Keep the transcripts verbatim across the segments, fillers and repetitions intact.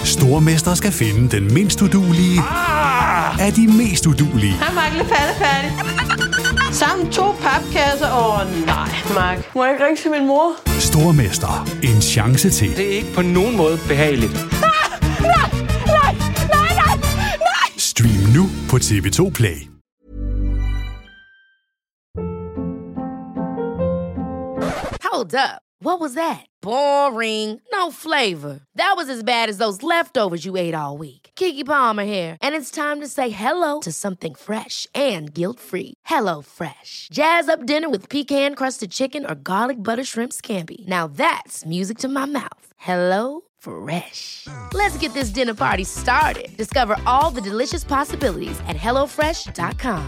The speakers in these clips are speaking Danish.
Stormester skal finde den mindst uduelige ah! af de mest uduelige. Han mangler færdig. Sammen to papkasser. Åh oh, nej, Mark. Må jeg ikke ringe til min mor? Stormester. En chance til. Det er ikke på nogen måde behageligt. Ah! Nej, nej, nej, nej, nej. Stream nu på T V to Play. Hold up. What was that? Boring. No flavor. That was as bad as those leftovers you ate all week. Keke Palmer here, and it's time to say hello to something fresh and guilt-free. Hello Fresh. Jazz up dinner with pecan-crusted chicken or garlic butter shrimp scampi. Now that's music to my mouth. Hello Fresh. Let's get this dinner party started. Discover all the delicious possibilities at hello fresh dot com.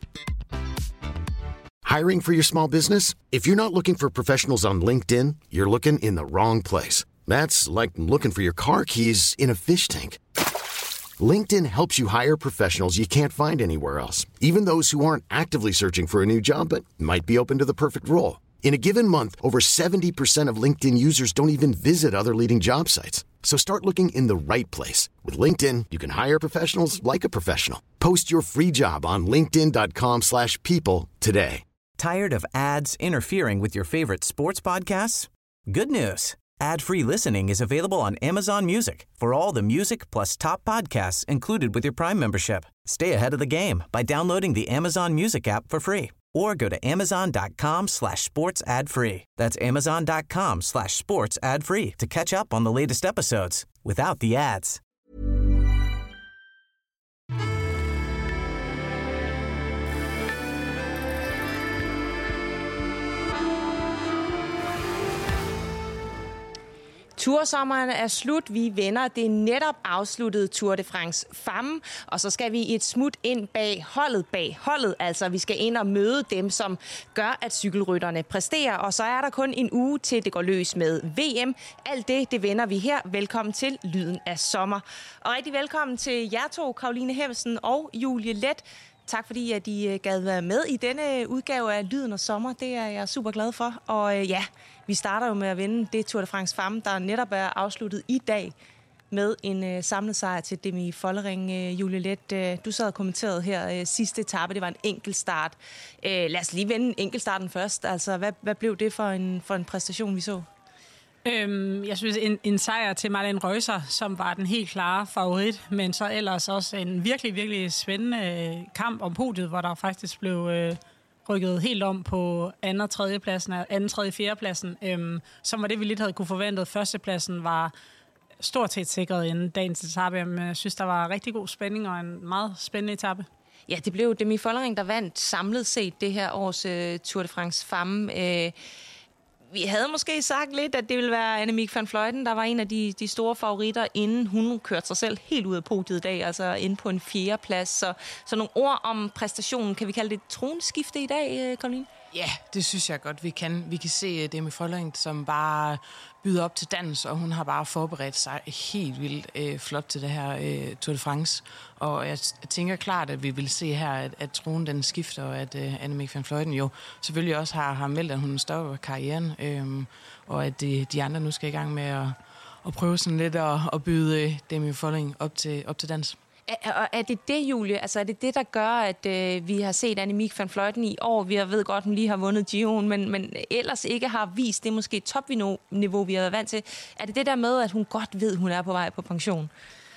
Hiring for your small business? If you're not looking for professionals on LinkedIn, you're looking in the wrong place. That's like looking for your car keys in a fish tank. LinkedIn helps you hire professionals you can't find anywhere else, even those who aren't actively searching for a new job but might be open to the perfect role. In a given month, over seventy percent of LinkedIn users don't even visit other leading job sites. So start looking in the right place. With LinkedIn, you can hire professionals like a professional. Post your free job on linkedin dot com slash people today. Tired of ads interfering with your favorite sports podcasts? Good news. Ad-free listening is available on Amazon Music for all the music plus top podcasts included with your Prime membership. Stay ahead of the game by downloading the Amazon Music app for free or go to amazon dot com slash sports ad free. That's amazon dot com slash sports ad free to catch up on the latest episodes without the ads. Tursommeren er slut. Vi vender det netop afsluttede Tour de France Femme, og så skal vi et smut ind bag holdet, bag holdet. Altså, vi skal ind og møde dem, som gør, at cykelrytterne præsterer, og så er der kun en uge til det går løs med V M. Alt det, det vender vi her. Velkommen til Lyden af Sommer. Og rigtig velkommen til jer to, Caroline Hemmesen og Julie Let. Tak fordi, at I gad være med i denne udgave af Lyden af Sommer. Det er jeg super glad for. Og øh, ja, vi starter jo med at vinde det Tour de France Femme, der netop er afsluttet i dag med en øh, samlet sejr til Demi Follering. Øh, Julie Let, øh, du sad og kommenterede her øh, sidste etape. Det var en enkeltstart. Øh, lad os lige vende enkeltstarten først. Altså, hvad, hvad blev det for en, for en præstation, vi så? Øhm, jeg synes, en, en sejr til Marlene Reusser, som var den helt klare favorit, men så ellers også en virkelig, virkelig spændende kamp om podiet, hvor der faktisk blev øh, rykket helt om på anden og tredje pladsen, anden, tredje, fjerde pladsen, øhm, som var det, vi lidt havde kunne forventet. Førstepladsen var stort set sikret inden dagens etape, men jeg synes, der var rigtig god spænding og en meget spændende etape. Ja, det blev Demi Follering, der vandt samlet set det her års uh, Tour de France Femme. Uh, Vi havde måske sagt lidt, at det ville være Annemiek van Vleuten, der var en af de, de store favoritter, inden hun kørte sig selv helt ud af podiet i dag, altså inde på en fjerde plads. Så, så nogle ord om præstationen, kan vi kalde det et tronskifte i dag, Caroline? Ja, det synes jeg godt, vi kan. Vi kan se Demi Follering, som bare byder op til dans, og hun har bare forberedt sig helt vildt øh, flot til det her øh, Tour de France. Og jeg tænker klart, at vi vil se her, at, at tronen den skifter, og at øh, Annemiek van Vleuten jo selvfølgelig også har, har meldt, at hun stopper karrieren, øh, og at de, de andre nu skal i gang med at, at prøve sådan lidt at, at byde øh, Demi Follering op til, op til dans. Er, er det det, Julie? Altså er det det, der gør, at øh, vi har set Annemiek van Vleuten i år? Vi ved godt, at hun lige har vundet Giroen, men, men ellers ikke har vist det måske topniveau, vi har været vant til. Er det det der med, at hun godt ved, at hun er på vej på pension?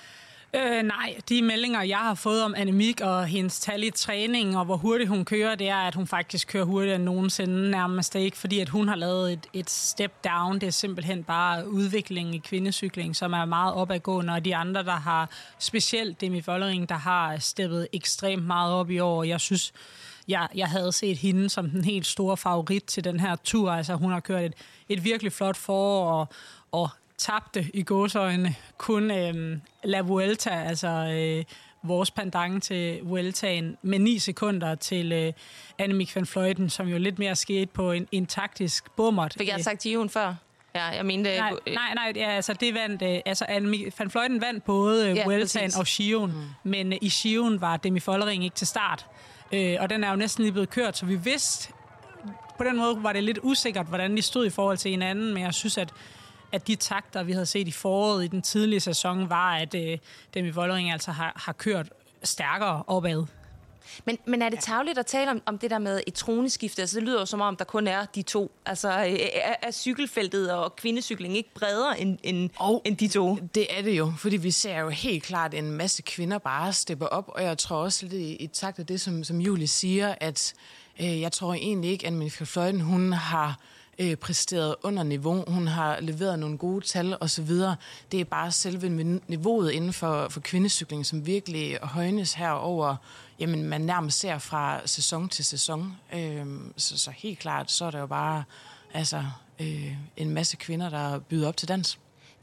Øh, nej, de meldinger, jeg har fået om Annemiek og hendes tal i træning, og hvor hurtigt hun kører, det er, at hun faktisk kører hurtigere end nogensinde nærmest ikke, fordi at hun har lavet et, et step down. Det er simpelthen bare udviklingen i kvindecykling, som er meget opadgående, og de andre, der har specielt Demi Follering, der har steppet ekstremt meget op i år. Jeg synes, jeg, jeg havde set hende som den helt store favorit til den her tur. Altså, hun har kørt et, et virkelig flot forår, og, og tabte i gåseøjne kun øhm, La Vuelta, altså øh, vores pendant til Vueltaen, med ni sekunder til øh, Annemiek van Vleuten, som jo lidt mere skete på en, en taktisk bummert. Fik jeg sagt Giroen før? Ja, jeg mente... Nej, nej, nej ja, altså det vandt... Øh, altså Annemiek van Vleuten vandt både øh, ja, Vueltaen og Giroen, mm. men øh, i Giroen var Demi Follering ikke til start. Øh, og den er jo næsten lige blevet kørt, så vi vidste... På den måde var det lidt usikkert, hvordan de stod i forhold til hinanden, men jeg synes, at at de takter, vi havde set i foråret i den tidlige sæson, var, at øh, Demi Vollering altså har, har kørt stærkere opad. Men, men er det tarveligt at tale om, om det der med et troneskifte? Altså, det lyder jo som om, der kun er de to. Altså, er, er cykelfeltet og kvindecykling ikke bredere end, end, oh, end de to? Det er det jo, fordi vi ser jo helt klart en masse kvinder bare steppe op, og jeg tror også lidt i, i takt af det, som, som Julie siger, at øh, jeg tror egentlig ikke, at Anne-Mette Fløjten, hun har øh, præsteret under niveau. Hun har leveret nogle gode tal osv. Det er bare selve niveauet inden for, for kvindecykling, som virkelig højnes herover. Jamen, man nærmest ser fra sæson til sæson. Øhm, så, så helt klart, så er der jo bare altså, øh, en masse kvinder, der byder op til dans.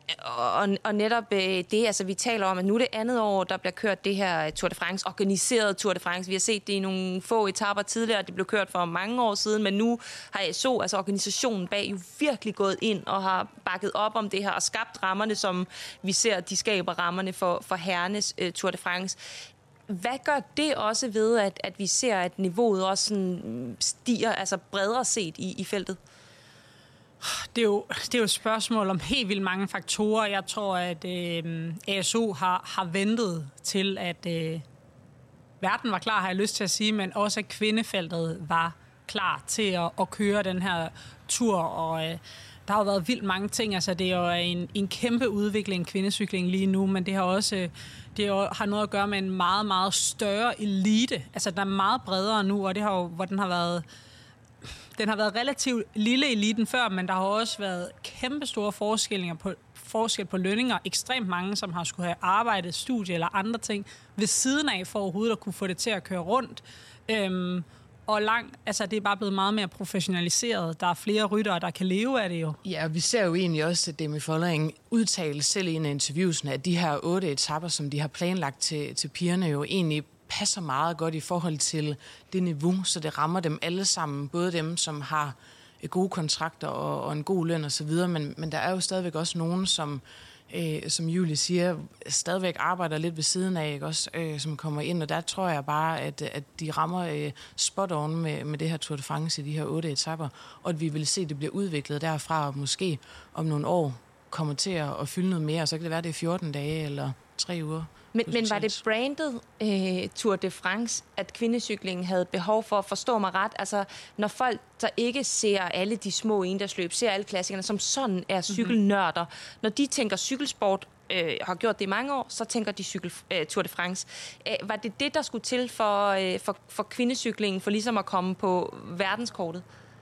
Og, og netop øh, det, altså vi taler om, at nu er det andet år, der bliver kørt det her Tour de France, organiseret Tour de France. Vi har set det i nogle få etaper tidligere, det blev kørt for mange år siden, men nu har A S O, altså organisationen bag, jo virkelig gået ind og har bakket op om det her og skabt rammerne, som vi ser, de skaber rammerne for, for herrenes øh, Tour de France. Hvad gør det også ved, at, at vi ser, at niveauet også sådan stiger, altså bredere set i, i feltet? Det er, jo, det er jo et spørgsmål om helt vildt mange faktorer. Jeg tror, at øh, A S O har, har ventet til, at øh, verden var klar, har jeg lyst til at sige, men også at kvindefeltet var klar til at, at køre den her tur. Og øh, der har jo været vildt mange ting. Altså, det er jo en, en kæmpe udvikling, kvindecykling lige nu, men det har også det har noget at gøre med en meget, meget større elite. Altså, den er meget bredere nu, og det har jo, hvor den har været... Den har været relativt lille eliten før, men der har også været kæmpe store forskelle på, forskel på lønninger. Ekstremt mange, som har skulle have arbejdet, studie eller andre ting ved siden af, for overhovedet at kunne få det til at køre rundt. Øhm, og langt, altså det er bare blevet meget mere professionaliseret. Der er flere ryttere, der kan leve af det jo. Ja, vi ser jo egentlig også, at Demi Vollering udtaler selv i en af interviewsene, at de her otte etapper, som de har planlagt til, til pigerne, jo egentlig passer meget godt i forhold til det niveau, så det rammer dem alle sammen, både dem, som har gode kontrakter og, og en god løn og så videre, men, men der er jo stadigvæk også nogen, som, øh, som Julie siger, stadigvæk arbejder lidt ved siden af, ikke også, øh, som kommer ind, og der tror jeg bare, at, at de rammer øh, spot on med, med det her Tour de France i de her otte etapper, og at vi vil se, at det bliver udviklet derfra, og måske om nogle år kommer til at, at fylde noget mere, og så kan det være, det er fjorten dage eller tre uger. Men, men var det brandet øh, Tour de France, at kvindecyklingen havde behov for at forstå mig ret? Altså, når folk, der ikke ser alle de små endagsløb, ser alle klassikerne, som sådan er cykelnørder, mm-hmm. når de tænker cykelsport, øh, har gjort det i mange år, så tænker de cykel, øh, Tour de France. Øh, var det det, der skulle til for, øh, for, for kvindecyklingen, for ligesom at komme på verdenskortet?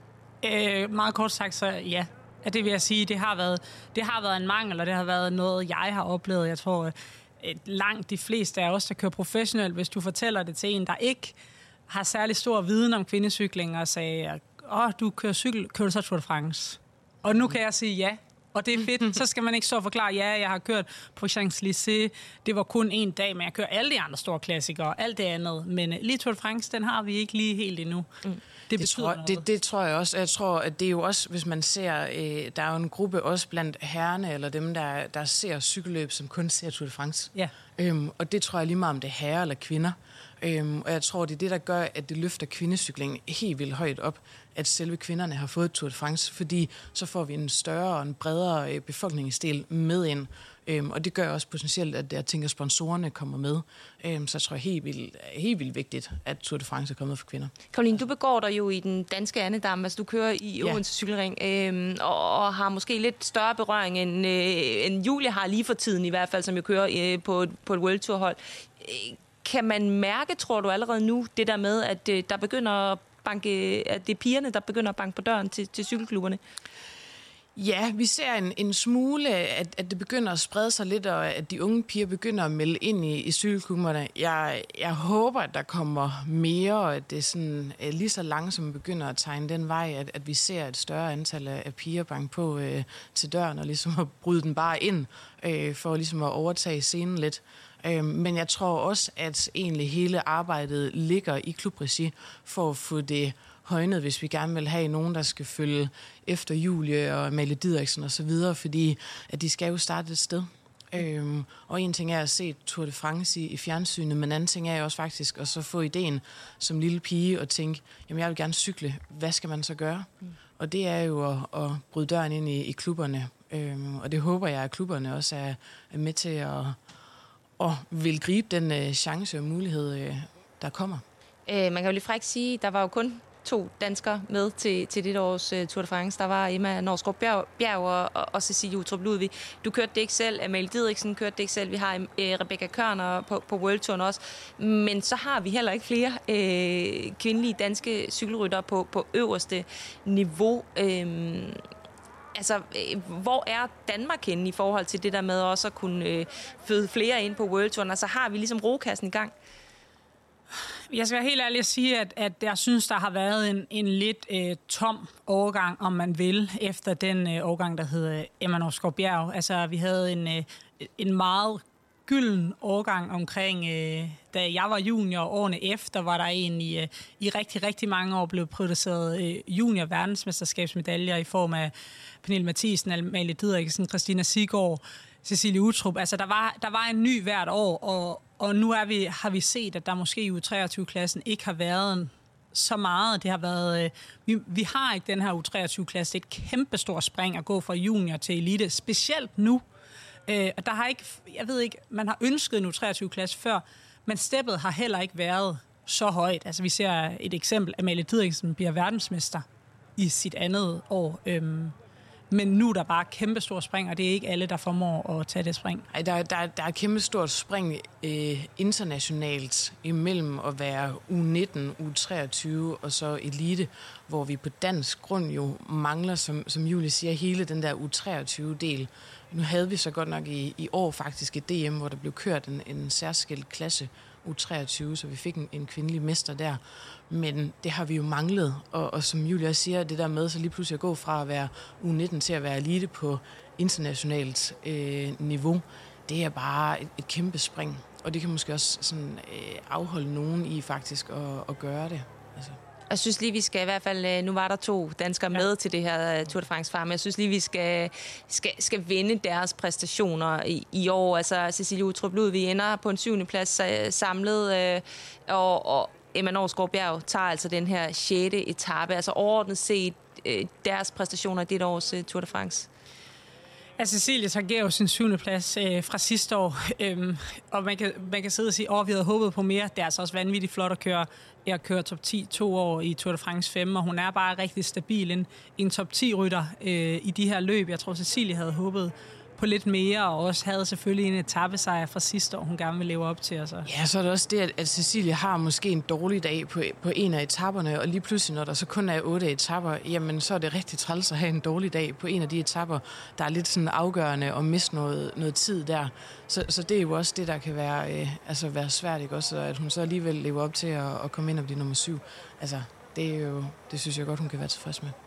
Øh, meget kort sagt, så ja. Ja, det vil jeg sige, det har været, det har været en mangel, og det har været noget, jeg har oplevet. Jeg tror, et langt de fleste af os, der kører professionelt, hvis du fortæller det til en, der ikke har særlig stor viden om kvindecykling, og sagde, åh, du kører cykel, kører du så Tour de France? Og nu kan jeg sige ja, og det er fedt. Så skal man ikke så forklare, ja, jeg har kørt på Champs-Élysées, det var kun en dag, men jeg kører alle de andre store klassikere, alt det andet. Men lige Tour de France, den har vi ikke lige helt endnu. Mm. Det, det, tror, det, det tror jeg også. Jeg tror, at det er jo også, hvis man ser, øh, der er jo en gruppe også blandt herrerne, eller dem, der, der ser cykelløb, som kun ser Tour de France. Ja. Øhm, og det tror jeg lige meget, om det er herrer eller kvinder. Øhm, og jeg tror, det er det, der gør, at det løfter kvindecyklingen helt vildt højt op, at selve kvinderne har fået Tour de France, fordi så får vi en større og en bredere øh, befolkningsdel med ind. Øhm, og det gør også potentielt, at jeg tænker, at sponsorerne kommer med. Øhm, så jeg tror, helt vildt, helt vildt vigtigt, at Tour de France er kommet for kvinder. Caroline, du begår dig jo i den danske andedam, altså du kører i ja. Odense Cykelring, øhm, og, og har måske lidt større berøring, end, øh, end Julie har lige for tiden i hvert fald, som jo kører øh, på, på et World Tour hold. Kan man mærke, tror du allerede nu, det der med, at øh, der begynder at banke, at det er pigerne, der begynder at banke på døren til, til cykelklubberne? Ja, vi ser en, en smule, at, at det begynder at sprede sig lidt, og at de unge piger begynder at melde ind i, i cykelklubberne. Jeg, jeg håber, at der kommer mere, og at det er sådan, lige så langsomt begynder at tegne den vej, at, at vi ser et større antal af, af piger banke på øh, til døren, og ligesom at bryde den bare ind, øh, for ligesom at overtage scenen lidt. Øh, men jeg tror også, at egentlig hele arbejdet ligger i klubregi for at få det højnet, hvis vi gerne vil have nogen, der skal følge efter Julie og Amalie Didriksen og så videre, fordi at de skal jo starte et sted. Øhm, og en ting er at se Tour de France i, i fjernsynet, men anden ting er jo også faktisk at så få ideen som lille pige og tænke, jamen jeg vil gerne cykle, hvad skal man så gøre? Mm. Og det er jo at, at bryde døren ind i, i klubberne Øhm, og det håber jeg, at klubberne også er, er med til at, at vil gribe den øh, chance og mulighed, øh, der kommer. Øh, man kan jo lige frækt sige, der var jo kun to danskere med til, til det års uh, Tour de France. Der var Emma Norsgaard Bjerg, Bjerg og, og Cecilie Uttrup Ludvig. Du kørte det ikke selv. Amalie Didriksen kørte det ikke selv. Vi har uh, Rebecca Kørner på, på World Touren også. Men så har vi heller ikke flere uh, kvindelige danske cykelryttere på, på øverste niveau. Uh, Altså, hvor er Danmark henne i forhold til det der med også at kunne øh, føde flere ind på World Touren? Altså, har vi ligesom rokassen i gang? Jeg skal være helt ærlig at sige, at, at jeg synes, der har været en, en lidt øh, tom overgang, om man vil, efter den øh, overgang, der hedder Emma Norsgaard Bjerg. Altså, vi havde en, øh, en meget gylden overgang omkring, øh, da jeg var junior, årene efter, var der en i, øh, i rigtig, rigtig mange år blevet produceret øh, junior-verdensmesterskabsmedaljer i form af Pernille Mathisen, Amalie Didriksen, Christina Siggaard, Cecilie Uttrup. Altså, der var, der var en ny hvert år, og, og nu er vi, har vi set, at der måske i U treogtyve-klassen ikke har været så meget. Det har været, øh, vi, vi har ikke den her U treogtyve-klasse. Det er et kæmpestort spring at gå fra junior til elite, specielt nu. Øh, og der har ikke, jeg ved ikke, man har ønsket en U treogtyve-klasse før, men steppet har heller ikke været så højt. Altså, vi ser et eksempel, Amalie Didriksen bliver verdensmester i sit andet år. Øhm, Men nu er der bare kæmpe stort spring, og det er ikke alle, der formår at tage det spring. Ej, der, der, der er et kæmpe stort spring øh, internationalt imellem at være U nitten, U treogtyve og så elite, hvor vi på dansk grund jo mangler, som, som Julie siger, hele den der U treogtyve-del. Nu havde vi så godt nok i, i år faktisk et D M, hvor der blev kørt en, en særskilt klasse U treogtyve, så vi fik en, en kvindelig mester der. Men det har vi jo manglet, og, og som Julia siger, det der med så lige pludselig at gå fra at være U nitten til at være elite på internationalt øh, niveau, det er bare et, et kæmpe spring. Og det kan måske også sådan, øh, afholde nogen i faktisk at, at gøre det. Altså. Jeg synes lige, vi skal i hvert fald... Nu var der to danskere med ja. til det her Tour de France farm. Jeg synes lige, vi skal, skal, skal vinde deres præstationer i, i år. Altså, Cecilie Uttrup Ludvig ender på en syvende plads samlet, øh, og, og Emma Norsgaard Bjerg tager altså den her sjette etape. Altså overordnet set øh, deres præstationer i det års øh, Tour de France. Altså, Cecilie tager jo sin syvende plads øh, fra sidste år, øhm, og man kan, man kan sidde og sige, at vi havde håbet på mere. Det er altså også vanvittigt flot at køre, at køre top ti to år i Tour de France fem, og hun er bare rigtig stabil. En, en top ti-rytter øh, i de her løb. Jeg tror, Cecilie havde håbet på lidt mere, og også havde selvfølgelig en etapesejr fra sidste år, hun gerne vil leve op til. Altså. Ja, så er det også det, at Cecilie har måske en dårlig dag på, på en af etaperne, og lige pludselig, når der så kun er otte etapper, jamen så er det rigtig træls at have en dårlig dag på en af de etapper, der er lidt sådan afgørende og miste noget, noget tid der. Så, så det er jo også det, der kan være, øh, altså være svært, ikke også? At hun så alligevel lever op til at, at komme ind og blive nummer syv. Altså, det er jo, det synes jeg godt, hun kan være tilfreds med.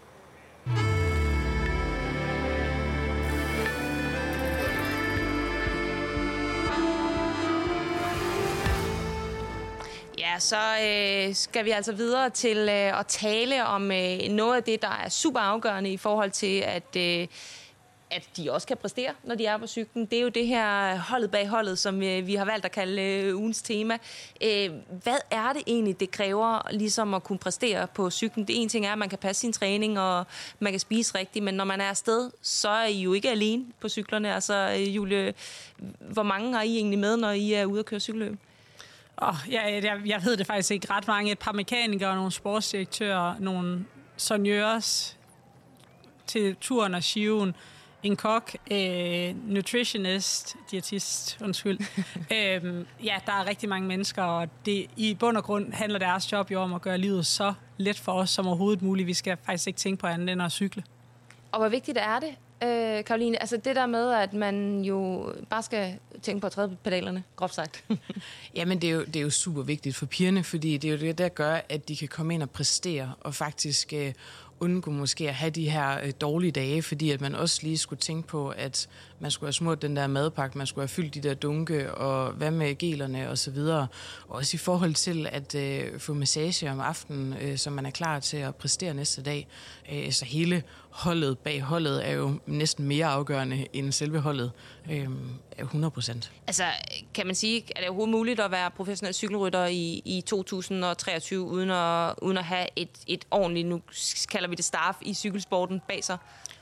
Ja, så øh, skal vi altså videre til øh, at tale om øh, noget af det, der er super afgørende i forhold til, at, øh, at de også kan præstere, når de er på cyklen. Det er jo det her holdet bag holdet, som øh, vi har valgt at kalde øh, ugens tema. Øh, hvad er det egentlig, det kræver ligesom at kunne præstere på cyklen? Det ene ting er, at man kan passe sin træning, og man kan spise rigtigt, men når man er afsted, så er I jo ikke alene på cyklerne. Altså, øh, Julie, hvor mange har I egentlig med, når I er ude at køre cykelløb? Oh, jeg, jeg, jeg ved det faktisk ikke ret mange. Et par mekanikere, nogle sportsdirektører, nogle sonjørs til turen og skiven, en kok, øh, nutritionist, diætist, undskyld. øhm, ja, der er rigtig mange mennesker, og det, i bund og grund handler deres job jo om at gøre livet så let for os som overhovedet muligt. Vi skal faktisk ikke tænke på andet end at cykle. Og hvor vigtigt er det, øh, Karoline? Altså det der med, at man jo bare skal tænke på at træde på pedalerne, groft sagt. Jamen, det er, jo, det er jo super vigtigt for pigerne, fordi det er jo det, der gør, at de kan komme ind og præstere, og faktisk øh, undgå måske at have de her øh, dårlige dage, fordi at man også lige skulle tænke på, at man skulle have smurt den der madpakke, man skulle have fyldt de der dunke, og hvad med gelerne og så videre. Og også i forhold til at øh, få massage om aftenen, øh, så man er klar til at præstere næste dag. Øh, så hele holdet bag holdet er jo næsten mere afgørende end selve holdet. Øh, hundrede procent. Altså, kan man sige, er det overhovedet muligt at være professionel cykelrytter i, i to tusind og treogtyve, uden at, uden at have et, et ordentligt, nu kalder vi det staff, i cykelsporten bag sig?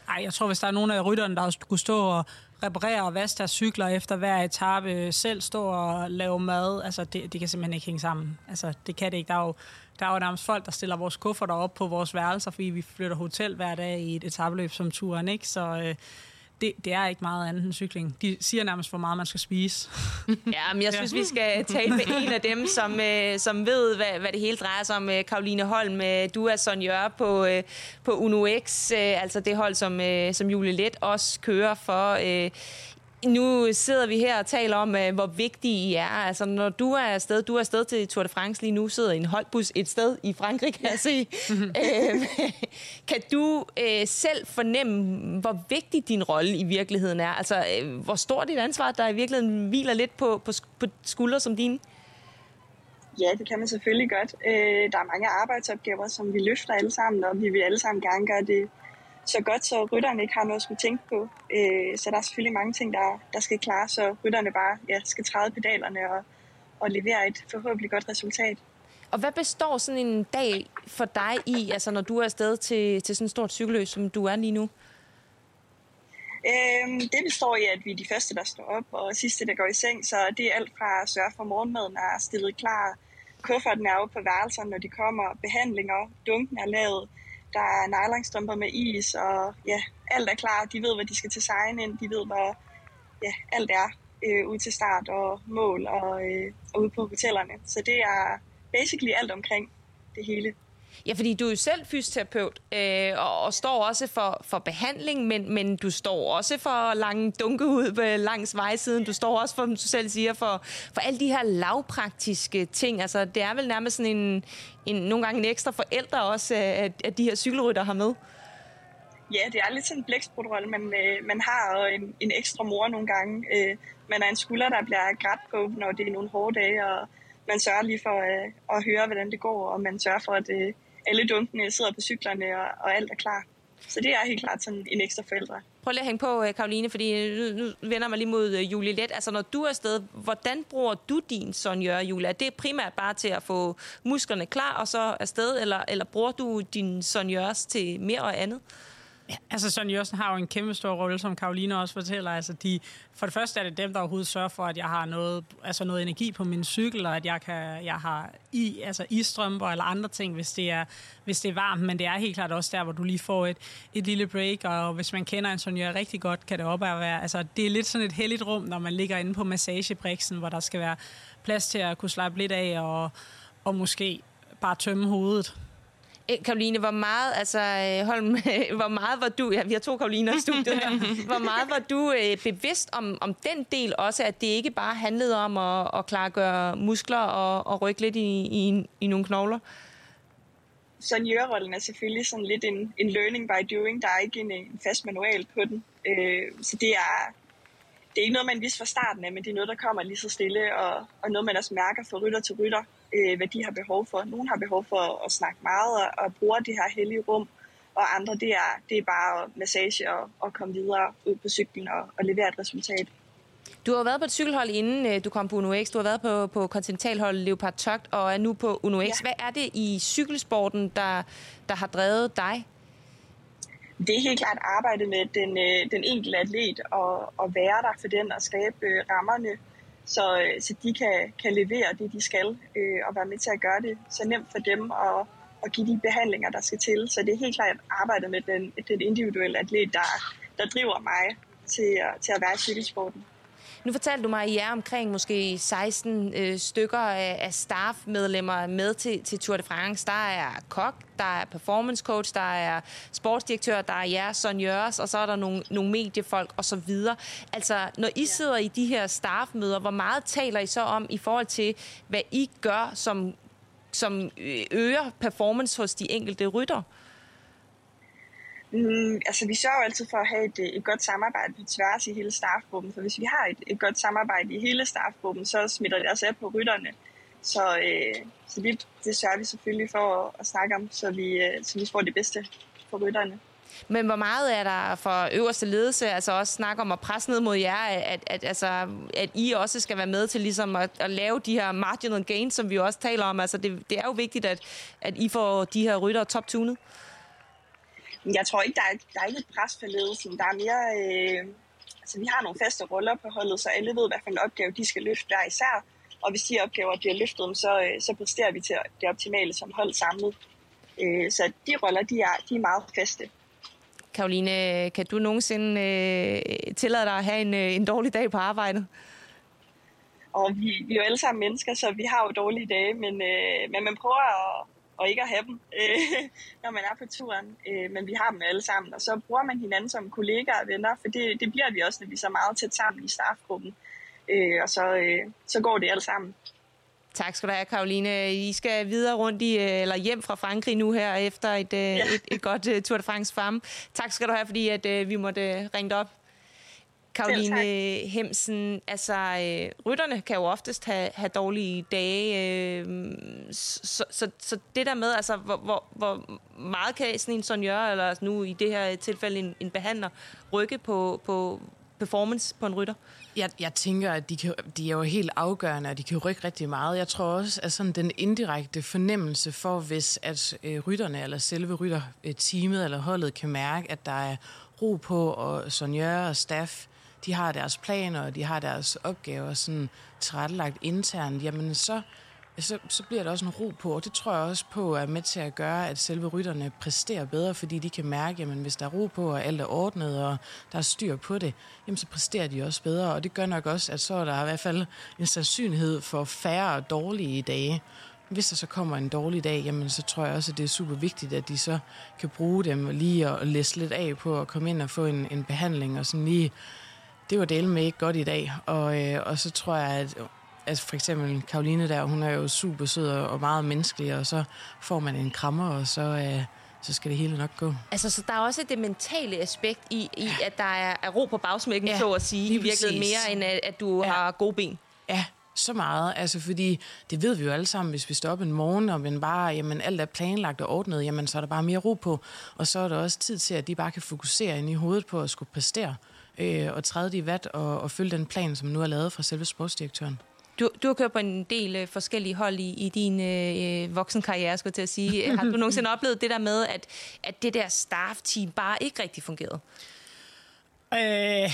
Ej, jeg tror, hvis der er nogen af rytterne, der skulle stå og reparere og vaske deres cykler efter hver etape, selv stå og lave mad, altså det, det kan simpelthen ikke hænge sammen. Altså det kan det ikke. Der er jo, der er jo nærmest folk, der stiller vores kufferter op på vores værelser, fordi vi flytter hotel hver dag i et etapeløb som turen, ikke? Så øh, det, det er ikke meget andet end cykling. De siger nærmest, hvor meget man skal spise. Ja, men jeg synes, vi skal tale med en af dem, som, øh, som ved, hvad, hvad det hele drejer sig om. Caroline Holm, du er sonjør på, øh, på Uno X, øh, altså det hold, som, øh, som Julie Leth også kører for. Øh, Nu sidder vi her og taler om, hvor vigtige I er. Altså, når du er afsted, du er afsted til Tour de France lige nu, sidder i en holdbus et sted i Frankrig, kan jeg sige. øh, kan du øh, selv fornemme, hvor vigtig din rolle i virkeligheden er? Altså, øh, hvor stort dit ansvar, der i virkeligheden hviler lidt på, på, på skuldre som dine? Ja, det kan man selvfølgelig godt. Øh, der er mange arbejdsopgaver, som vi løfter alle sammen, og vi vil alle sammen gerne gøre det så godt, så rytterne ikke har noget at skulle tænke på. Øh, så der er selvfølgelig mange ting, der, der skal klare, så rytterne bare ja, skal træde pedalerne og, og levere et forhåbentlig godt resultat. Og hvad består sådan en dag for dig i, altså når du er afsted til, til sådan et stort cykelløb, som du er lige nu? Øhm, det består i, at vi er de første, der står op, og sidste, der går i seng, så det er alt fra at sørge for morgenmaden er stillet klar, kufferten er oppe på værelserne, når de kommer, behandlinger, dunken er lavet, der er nylonstrømper med is, og ja, alt er klar. De ved, hvad de skal til sejren ind. De ved, hvor ja, alt er øh, ude til start og mål og, øh, og ude på hotellerne. Så det er basically alt omkring det hele. Ja, fordi du er jo selv fysioterapeut øh, og, og står også for, for behandling, men, men du står også for lange dunke ud langs vejsiden. Du står også for, som du selv siger, for, for alle de her lavpraktiske ting. Altså, det er vel nærmest sådan en, en, nogle gange en ekstra forældre også, at, at de her cykelrytter har med. Ja, det er lidt sådan en blæksprutrolle, men øh, man har en, en ekstra mor nogle gange. Øh, man er en skulder, der bliver grædt på, når det er nogle hårde dage, og man sørger lige for øh, at høre, hvordan det går, og man sørger for, at øh, alle dunkene sidder på cyklerne, og, og alt er klar. Så det er helt klart sådan en ekstra forældre. Prøv lige at hænge på, Caroline, fordi nu, nu vender mig lige mod Julie Leth. Altså, når du er afsted, hvordan bruger du din sonjør, Julie? Er det primært bare til at få musklerne klar, og så afsted, eller, eller bruger du din sonjørs til mere og andet? Ja, altså Søren Jørgensen har jo en kæmpe stor rolle, som Caroline også fortæller. Altså de, for det første er det dem, der overhovedet sørger for, at jeg har noget, altså noget energi på min cykel, og at jeg, kan, jeg har i, altså isstrømper eller andre ting, hvis det, er, hvis det er varmt. Men det er helt klart også der, hvor du lige får et, et lille break, og hvis man kender en sonjør rigtig godt, kan det op at være. Altså det er lidt sådan et helligt rum, når man ligger inde på massagebriksen, hvor der skal være plads til at kunne slappe lidt af, og, og måske bare tømme hovedet. Caroline, hvor meget, altså Holm, hvor meget var du, ja, vi har to Caroliner i studiet her, hvor meget var du øh, bevidst om, om den del også, at det ikke bare handlede om at, at klargøre muskler og, og rykke lidt i, i, i nogle knogler? Sonjørrollen er selvfølgelig sådan lidt en, en learning by doing. Der er ikke en, en fast manual på den. Øh, så det er, det er ikke noget, man vidste fra starten af, men det er noget, der kommer lige så stille, og, og noget, man også mærker fra rytter til rytter, øh, hvad de har behov for. Nogle har behov for at snakke meget og, og bruge det her hellige rum, og andre, det er, det er bare massage og, og komme videre ud på cyklen og, og levere et resultat. Du har været på et cykelhold, inden du kom på Uno X. Du har været på, på kontinentalholdet Leopard Togt og er nu på Uno X. Ja. Hvad er det i cykelsporten, der, der har drevet dig? Det er helt klart arbejdet med den, den enkelte atlet og, og være der for den og skabe rammerne, så, så de kan, kan levere det, de skal, og være med til at gøre det så nemt for dem og, og give de behandlinger, der skal til. Så det er helt klart arbejdet med den, den individuelle atlet, der, der driver mig til, til at være i cykelsporten. Nu fortalte du mig, at I er omkring måske seksten øh, stykker af, af staffmedlemmer med til, til Tour de France. Der er kok, der er performance coach, der er sportsdirektør, der er jer, sonjørs, og så er der nogle, nogle mediefolk osv. Altså, når I sidder i de her staffmøder, hvor meget taler I så om i forhold til, hvad I gør, som, som øger performance hos de enkelte rytter? Mm, altså vi sørger altid for at have et, et godt samarbejde på tværs i hele staffgruppen, for hvis vi har et, et godt samarbejde i hele staffgruppen, så smitter det også af på rytterne. Så, øh, så det, det sørger vi selvfølgelig for at, at snakke om, så vi, øh, så vi får det bedste for rytterne. Men hvor meget er der for øverste ledelse, altså også snakke om at presse ned mod jer, at, at, altså, at I også skal være med til ligesom at, at lave de her marginal gains, som vi også taler om. Altså det, det er jo vigtigt, at, at I får de her ryttere top-tunet. Jeg tror ikke, der er, der er ikke et pres for ledelsen. Der er mere... Øh, altså, vi har nogle faste roller på holdet, så alle ved, hvad for en opgave de skal løfte hver især. Og hvis de opgaver bliver løftet, så, øh, så præsterer vi til det optimale som hold samlet. Øh, så de roller, de er, de er meget faste. Karoline, kan du nogensinde øh, tillade dig at have en, øh, en dårlig dag på arbejdet? Og vi, vi er jo alle sammen mennesker, så vi har jo dårlige dage, men, øh, men man prøver at, at ikke at have dem, øh, når man er på turen. Øh, men vi har dem alle sammen, og så bruger man hinanden som kollegaer og venner, for det, det bliver vi også, når vi er så meget tæt sammen i staffgruppen. Øh, og så, øh, så går det alle sammen. Tak skal du have, Karoline. I skal videre rundt i, eller hjem fra Frankrig nu her, efter et, ja. et, et godt uh, Tour de France Femme. Tak skal du have, fordi at, uh, vi måtte uh, ringe dig op. Karoline Hemsen, altså øh, rytterne kan jo oftest have, have dårlige dage, øh, så, så, så det der med, altså hvor, hvor, hvor meget kan sådan en soigneur, eller nu i det her tilfælde en, en behandler, rykke på, på performance på en rytter? Jeg, jeg tænker, at de, kan, de er jo helt afgørende, og de kan rykke rigtig meget. Jeg tror også, at sådan den indirekte fornemmelse for, hvis at øh, rytterne, eller selve rytterteamet eller holdet kan mærke, at der er ro på, og soigneur og staff, de har deres planer, og de har deres opgaver sådan tilrettelagt internt, jamen så, så, så bliver der også en ro på, og det tror jeg også på er med til at gøre, at selve rytterne præsterer bedre, fordi de kan mærke, jamen hvis der er ro på, og alt er ordnet, og der er styr på det, jamen så præsterer de også bedre, og det gør nok også, at så er der i hvert fald en sandsynlighed for færre dårlige dage. Hvis der så kommer en dårlig dag, jamen så tror jeg også, at det er super vigtigt, at de så kan bruge dem lige og læse lidt af på at komme ind og få en, en behandling, og sådan lige, det var delt med ikke godt i dag, og, øh, og så tror jeg, at, at for eksempel Karoline der, hun er jo super sød og meget menneskelig, og så får man en krammer, og så, øh, så skal det hele nok gå. Altså, så der er også det mentale aspekt i, i at der er, er ro på bagsmækken, ja, så at sige, i virkeligheden mere, end at, at du ja. har gode ben. Ja, så meget, altså fordi det ved vi jo alle sammen, hvis vi står op en morgen, og men bare, jamen alt er planlagt og ordnet, jamen så er der bare mere ro på, og så er der også tid til, at de bare kan fokusere ind i hovedet på at skulle præstere, øh, og træde de i vat og, og følge den plan, som nu er lavet fra selve sportsdirektøren. Du, du har kørt på en del øh, forskellige hold i, i din øh, voksenkarriere, skulle jeg til at sige. Har du nogensinde oplevet det der med, at, at det der staff-team bare ikke rigtig fungerede? Øh,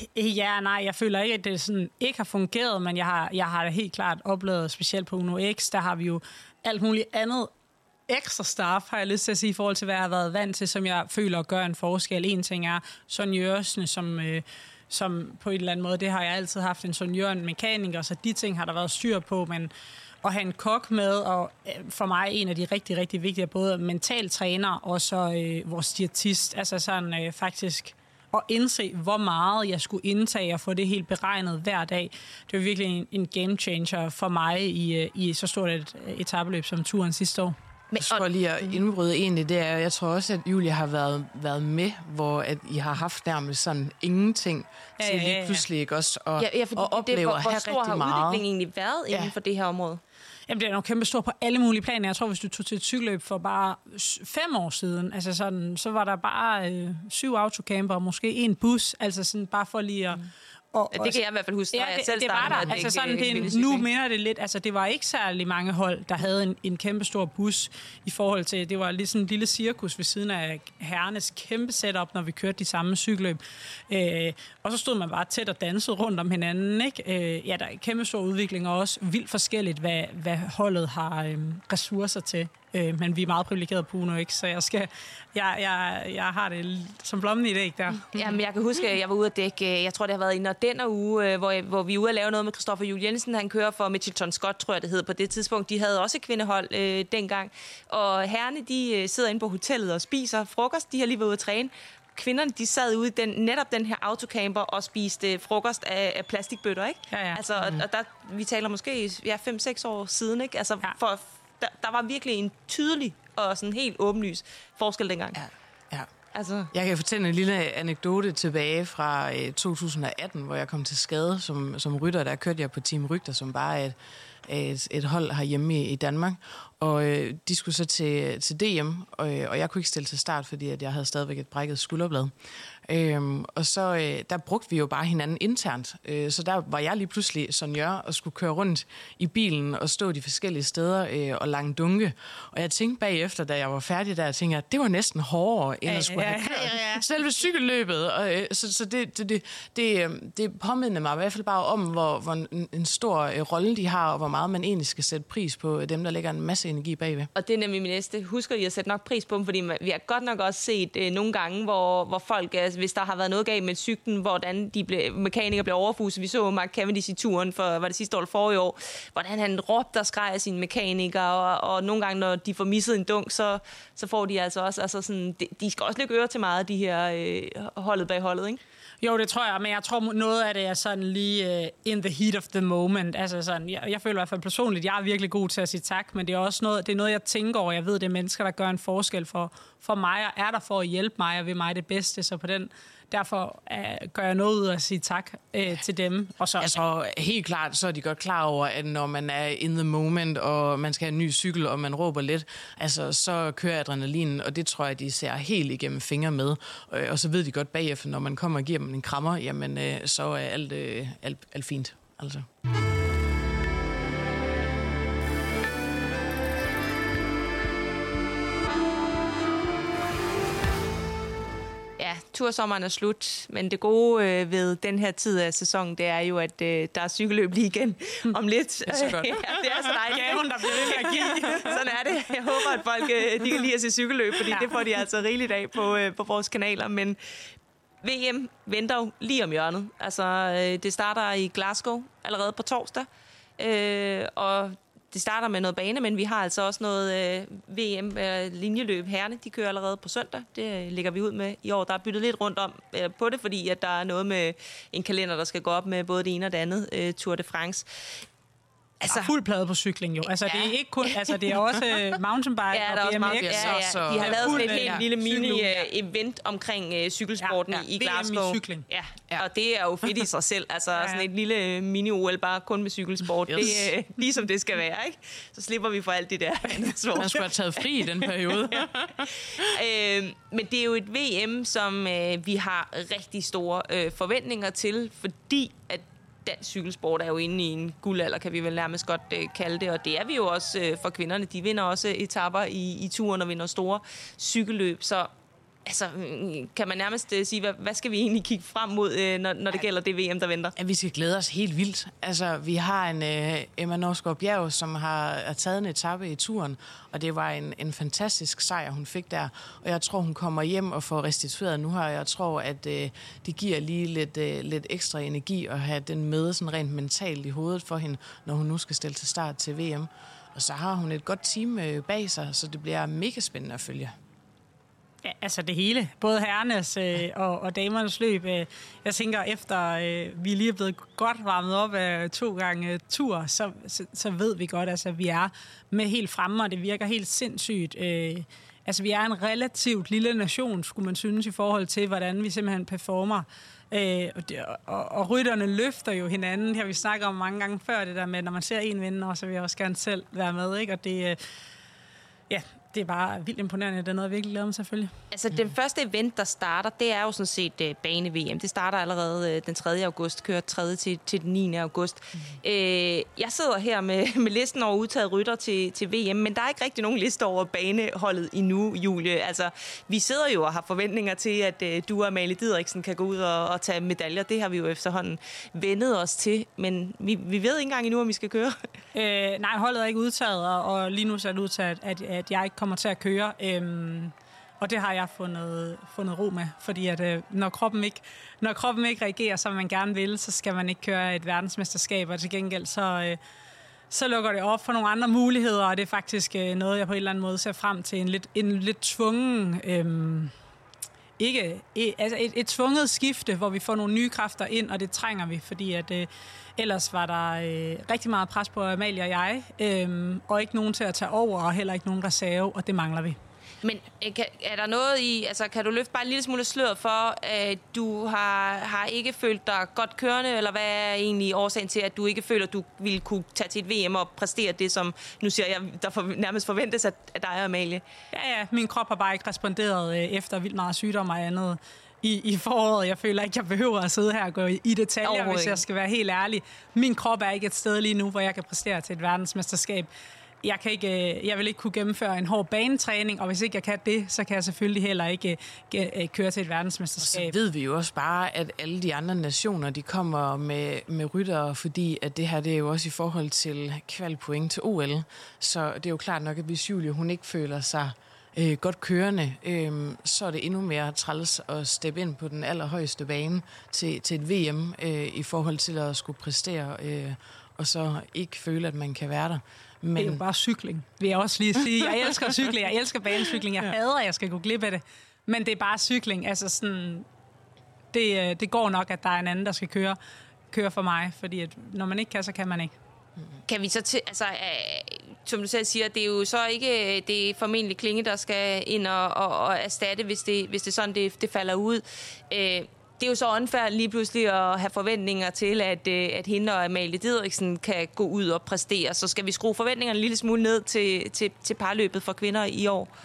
ja, nej, jeg føler ikke, at det sådan ikke har fungeret, men jeg har, jeg har det helt klart oplevet, specielt på Uno X, der har vi jo alt muligt andet ekstra staff, har jeg lyst til at sige, i forhold til, hvad jeg har været vant til, som jeg føler gør en forskel. En ting er soigneursne, som, øh, som på en eller anden måde, det har jeg altid haft, en soigneur, en mekaniker, så de ting har der været styr på, men at have en kok med, og for mig en af de rigtig, rigtig vigtige, både mental træner og så øh, vores diætist, altså sådan øh, faktisk at indse, hvor meget jeg skulle indtage og få det helt beregnet hver dag. Det var virkelig en, en game changer for mig i, i så stort et etapeløb som turen sidste år. Jeg tror lige at indbryde egentlig, det er, jeg tror også, at Julia har været, været med, hvor at I har haft nærmest sådan ingenting ja, til lige pludselig ikke også at, ja, ja, at opleve at have rigtig meget. Hvor stor har udviklingen egentlig været ja. inden for det her område? Jamen, det er nok kæmpe stort på alle mulige planer. Jeg tror, hvis du tog til et cykelløb for bare fem år siden, altså sådan, så var der bare øh, syv autocamper og måske en bus, altså sådan bare for lige at... Mm. Og, ja, det kan jeg i hvert fald huske, ja, når jeg selv det, startede. Det var der. Altså sådan, det, nu minder det lidt, altså det var ikke særlig mange hold, der havde en, en kæmpe stor bus i forhold til, det var lidt sådan en lille cirkus ved siden af herrenes kæmpe setup, når vi kørte de samme cykelløb. Øh, og så stod man bare tæt og dansede rundt om hinanden, ikke? Øh, ja, der er en kæmpe stor udvikling, og også vildt forskelligt, hvad, hvad holdet har øh, ressourcer til. Øh, men vi er meget privilegerede på Uno X, så jeg skal, jeg, jeg, jeg har det som blommen i det, ikke der? Jamen, jeg kan huske, at jeg var ude at dække, jeg tror, det har været i Nordenner uge, hvor, jeg, hvor vi er ude at lave noget med Christoffer Juel Jensen. Han kører for Mitchelton Scott, tror jeg, det hed på det tidspunkt. De havde også kvindehold øh, dengang. Og herrene, de øh, sidder inde på hotellet og spiser frokost. De har lige været ude at træne. Kvinderne, de sad ude i den, netop den her autocamper og spiste frokost af, af plastikbøtter, ikke? Ja, ja. Altså, og, og der, vi taler måske ja, fem seks år siden, ikke? Altså, ja. for, der, der var virkelig en tydelig og sådan helt åbenlys forskel dengang. Ja, ja. Altså. Jeg kan fortælle en lille anekdote tilbage fra øh, to tusind og atten, hvor jeg kom til skade som, som rytter. Der kørte jeg på Team Rygter, som bare er et, et, et hold herhjemme i, i Danmark. Og øh, de skulle så til, til D M, og, og jeg kunne ikke stille til start, fordi at jeg havde stadigvæk et brækket skulderblad. Øhm, og så øh, der brugte vi jo bare hinanden internt. Øh, så der var jeg lige pludselig sonjør og skulle køre rundt i bilen og stå de forskellige steder øh, og lange dunke. Og jeg tænkte bagefter, da jeg var færdig der, jeg tænkte, at det var næsten hårdere, end at skulle have kørt ja, ja, ja. selve cykelløbet. Og, øh, så så det, det, det, det, det påminder mig i hvert fald bare om, hvor, hvor en, en stor øh, rolle de har, og hvor meget man egentlig skal sætte pris på dem, der lægger en masse energi bagved. Og det er nemlig min næste. Husker I at sætte nok pris på dem? Fordi vi har godt nok også set øh, nogle gange, hvor, hvor folk, altså, hvis der har været noget galt med cyklen, hvordan de ble, mekanikere blev overfuset. Vi så Mark Cavendish i turen for, var det sidste år eller forrige år, hvordan han råbte og skreg af sine mekanikere, og, og nogle gange, når de får misset en dunk, så, så får de altså også, altså sådan, de, de skal også lægge øre til meget, de her øh, holdet bag holdet, ikke? Jo, det tror jeg, men jeg tror noget af det er sådan lige uh, in the heat of the moment. Altså sådan, jeg, jeg føler i hvert fald personligt, jeg er virkelig god til at sige tak, men det er også noget, det er noget, jeg tænker over. Jeg ved, det er mennesker, der gør en forskel for, for mig, og er der for at hjælpe mig, og vil mig det bedste, så på den, derfor uh, gør jeg noget ud af at sige tak uh, til dem. Og så, altså helt klart, så er de godt klar over, at når man er in the moment, og man skal have en ny cykel, og man råber lidt, altså så kører adrenalinen, og det tror jeg, de ser helt igennem fingre med. Og så ved de godt bagefter, når man kommer og giver dem en krammer, jamen øh, så er alt, øh, alt, alt fint. Altså. Ja, tursommeren er slut, men det gode øh, ved den her tid af sæsonen, det er jo, at øh, der er cykelløb lige igen om lidt. Det er så godt. Ja, det er så dejligt. Gaven, der bliver ved med at give. Sådan er det. Jeg håber, at folk øh, de kan lide at se cykelløb, fordi ja. det får de altså rigeligt af på, øh, på vores kanaler, men V M venter jo lige om hjørnet. Altså, øh, det starter i Glasgow allerede på torsdag, øh, og det starter med noget bane, men vi har altså også noget øh, V M-linjeløb øh, herrene. De kører allerede på søndag. Det øh, lægger vi ud med i år. Der er byttet lidt rundt om øh, på det, fordi at der er noget med en kalender, der skal gå op med både det ene og det andet øh, Tour de France. Altså fuld plade på cykling jo. Altså ja. det er ikke kun, altså det er også mountainbike ja, og B M X. Ja, ja. Så, de har lavet sådan et helt ja. lille mini-event omkring uh, cykelsporten ja, ja. i Glasgow. V M i cykling. Ja. ja, og det er jo fedt i sig selv. Altså ja. sådan et lille mini-O L bare kun med cykelsport. Yes. Det er uh, ligesom det skal være, ikke? Så slipper vi for alt det der. Man skulle have taget fri i den periode. øh, men det er jo et V M, som uh, vi har rigtig store uh, forventninger til, fordi at dansk cykelsport er jo inde i en guldalder, kan vi vel nærmest godt øh, kalde det, og det er vi jo også øh, for kvinderne. De vinder også etapper i, i turen og vinder store cykelløb, så altså, kan man nærmest øh, sige, hvad, hvad skal vi egentlig kigge frem mod, øh, når, når det gælder det V M, der venter? Ja, vi skal glæde os helt vildt. Altså, vi har en øh, Emma Norsgaard Bjerg, som har, har taget en etape i turen, og det var en, en fantastisk sejr, hun fik der. Og jeg tror, hun kommer hjem og får restitueret nu her. Jeg tror, at øh, det giver lige lidt, øh, lidt ekstra energi at have den med sådan rent mentalt i hovedet for hende, når hun nu skal stille til start til V M. Og så har hun et godt team øh, bag sig, så det bliver mega spændende at følge. Ja, altså det hele. Både herrenes øh, og, og damernes løb. Øh, jeg tænker, efter øh, vi lige er blevet godt varmet op af to gange tur, så, så, så ved vi godt, altså, at vi er med helt fremme, og det virker helt sindssygt. Øh, altså vi er en relativt lille nation, skulle man synes, i forhold til, hvordan vi simpelthen performer. Øh, og, det, og, og rytterne løfter jo hinanden. Det har vi snakket om mange gange før, det der med, når man ser en vinde, så vil jeg også gerne selv være med, ikke? Og det... Øh, ja, det er bare vildt imponerende. Det er noget, jeg virkelig glæder mig selvfølgelig. Altså, den første event, der starter, det er jo sådan set uh, bane-V M. Det starter allerede uh, den tredje august, kører tredje til, til den niende august. Mm. Uh, jeg sidder her med, med listen over udtaget rytter til, til V M, men der er ikke rigtig nogen liste over baneholdet endnu, Julie. Altså, vi sidder jo og har forventninger til, at uh, du og Amalie Didriksen kan gå ud og, og tage medaljer. Det har vi jo efterhånden vendet os til, men vi, vi ved ikke engang endnu, om vi skal køre. Uh, nej, holdet er ikke udtaget, og, og lige nu ser det udtaget, at, at jeg ikke kommer til at køre, øhm, og det har jeg fundet, fundet ro med, fordi at øh, når, kroppen ikke, når kroppen ikke reagerer, som man gerne vil, så skal man ikke køre et verdensmesterskab, og til gengæld så, øh, så lukker det op for nogle andre muligheder, og det er faktisk øh, noget, jeg på en eller anden måde ser frem til en lidt, en lidt tvungen, øh, ikke, et, altså et, et tvunget skifte, hvor vi får nogle nye kræfter ind, og det trænger vi, fordi at øh, ellers var der øh, rigtig meget pres på Amalie og jeg, øh, og ikke nogen til at tage over, og heller ikke nogen reserve, og det mangler vi. Men kan, er der noget i, altså kan du løfte bare en lille smule sløret for, at du har, har ikke følt dig godt kørende, eller hvad er egentlig årsagen til, at du ikke føler, at du ville kunne tage til et V M og præstere det, som nu siger jeg, der for, nærmest forventes af, af dig og Amalie? Ja, ja, min krop har bare ikke responderet øh, efter vildt meget sygdom og andet. i, i foråret. Jeg føler ikke, jeg behøver at sidde her og gå i, i detaljer, hvis jeg skal være helt ærlig. Min krop er ikke et sted lige nu, hvor jeg kan præstere til et verdensmesterskab. Jeg, kan ikke, jeg vil ikke kunne gennemføre en hård banetræning, og hvis ikke jeg kan det, så kan jeg selvfølgelig heller ikke køre til et verdensmesterskab. Og så ved vi jo også bare, at alle de andre nationer, de kommer med, med ryttere, fordi at det her, det er jo også i forhold til kvalpoint til O L. Så det er jo klart nok, at hvis Julie, hun ikke føler sig øh, godt kørende, øh, så er det endnu mere træls at steppe ind på den allerhøjeste bane til, til et V M øh, i forhold til at skulle præstere, øh, og så ikke føle, at man kan være der. Men... Det er jo bare cykling, vil jeg også lige sige. Jeg elsker cykling, jeg elsker banecykling, jeg hader, at jeg skal gå glip af det. Men det er bare cykling, altså sådan... Det, det går nok, at der er en anden, der skal køre, køre for mig, fordi at når man ikke kan, så kan man ikke. Kan vi så til, altså, øh, som du selv siger, det er jo så ikke det er formentlig Klinge, der skal ind og, og, og erstatte, hvis det, hvis det sådan, det, det falder ud. Øh, Det er jo så unfair lige pludselig at have forventninger til, at, at hende og Amalie Didriksen kan gå ud og præstere. Så skal vi skrue forventningerne en lille smule ned til, til, til parløbet for kvinder i år?